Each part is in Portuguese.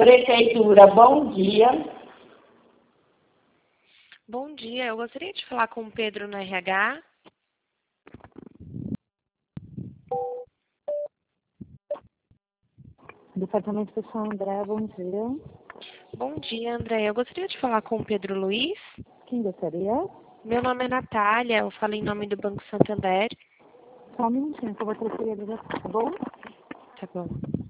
Prefeitura, bom dia. Bom dia, eu gostaria de falar com o Pedro no RH. Departamento Pessoal André, bom dia. Bom dia, André. Eu gostaria de falar com o Pedro Luiz. Quem gostaria? Meu nome é Natália, eu falo em nome do Banco Santander. Só um minutinho, que eu vou transferir a ligação, tá bom? Tá bom.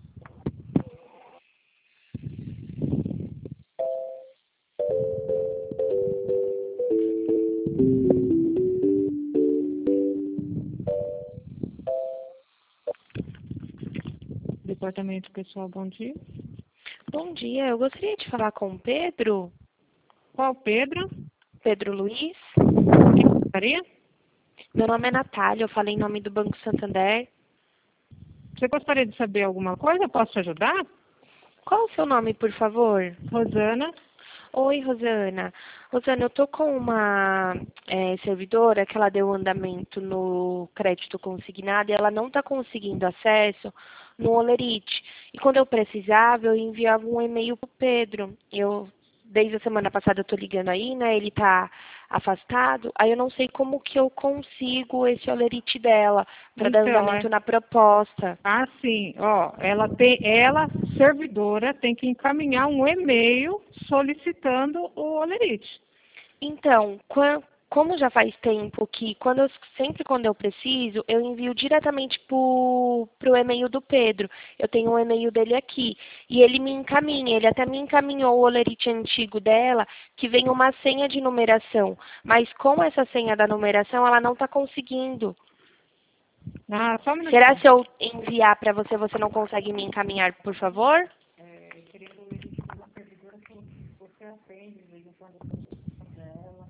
Departamento Pessoal, bom dia. Bom dia, eu gostaria de falar com o Pedro. Qual Pedro? Pedro Luiz. Quem gostaria? Meu nome é Natália, eu falo em nome do Banco Santander. Você gostaria de saber alguma coisa? Posso te ajudar? Qual o seu nome, por favor? Rosana. Oi, Rosana. Rosana, eu tô com uma servidora que ela deu andamento no crédito consignado e ela não está conseguindo acesso no Olerite. E quando eu precisava, eu enviava um e-mail para o Pedro. Desde a semana passada eu estou ligando aí, né? Ele está afastado. Aí eu não sei como que eu consigo esse Olerite dela para dar andamento na proposta. Ah, sim. Ó, servidora, tem que encaminhar um e-mail solicitando o Olerite. Então, como já faz tempo que, sempre quando eu preciso, eu envio diretamente pro e-mail do Pedro. Eu tenho o e-mail dele aqui. E ele me encaminha, ele até me encaminhou o Olerite antigo dela, que vem uma senha de numeração. Mas com essa senha da numeração, ela não está conseguindo. Ah, só um minutinho. Será se eu enviar para você, você não consegue me encaminhar, por favor? Queria o Olerite de uma servidora que você atende, de vez em quando eu estou dela.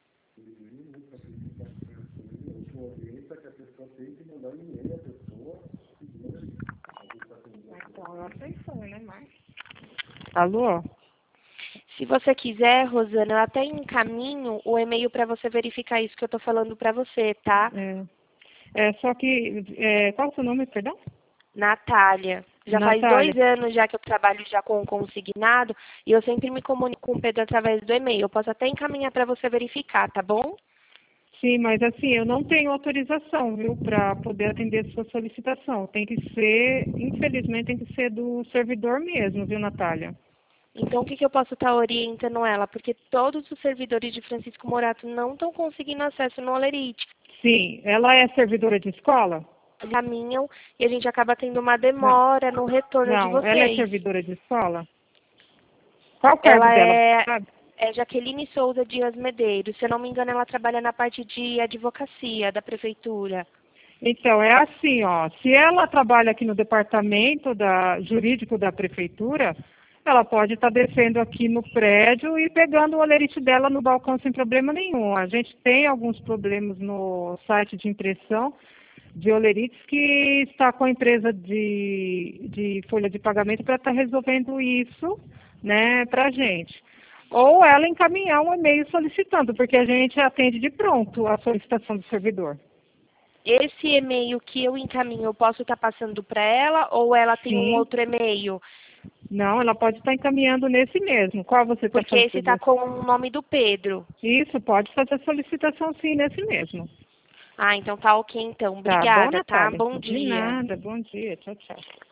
Então, eu atenção, né, mas... Alô? Se você quiser, Rosana, eu até encaminho o e-mail para você verificar isso que eu estou falando para você, tá? Só que... qual é o seu nome, perdão? Natália. Já faz Natália. 2 anos já que eu trabalho já com o consignado e eu sempre me comunico com o Pedro através do e-mail. Eu posso até encaminhar para você verificar, tá bom? Sim, mas assim, eu não tenho autorização, viu, para poder atender sua solicitação. Tem que ser, infelizmente, tem que ser do servidor mesmo, viu, Natália? Então, o que eu posso estar orientando ela? Porque todos os servidores de Francisco Morato não estão conseguindo acesso no Olerite. Sim, ela é servidora de escola? Caminham e a gente acaba tendo uma demora no retorno de vocês. Ela é servidora de escola? Qual o cargo Ela dela, sabe? é Jaqueline Souza Dias Medeiros. Se eu não me engano, ela trabalha na parte de advocacia da prefeitura. Então, é assim, ó, se ela trabalha aqui no departamento jurídico da prefeitura, ela pode estar descendo aqui no prédio e pegando o Olerite dela no balcão sem problema nenhum. A gente tem alguns problemas no site de impressão de Olerites que está com a empresa de folha de pagamento para estar resolvendo isso, né, para a gente. Ou ela encaminhar um e-mail solicitando, porque a gente atende de pronto a solicitação do servidor. Esse e-mail que eu encaminho, eu posso estar passando para ela ou ela tem Sim. um outro e-mail? Não, ela pode estar encaminhando nesse mesmo. Qual você está fazendo? Porque esse está com o nome do Pedro. Isso, pode fazer a solicitação sim nesse mesmo. Ah, então tá ok então. Tá bom, Obrigada, tá? Natália? Bom De dia. nada, bom dia. Tchau, tchau.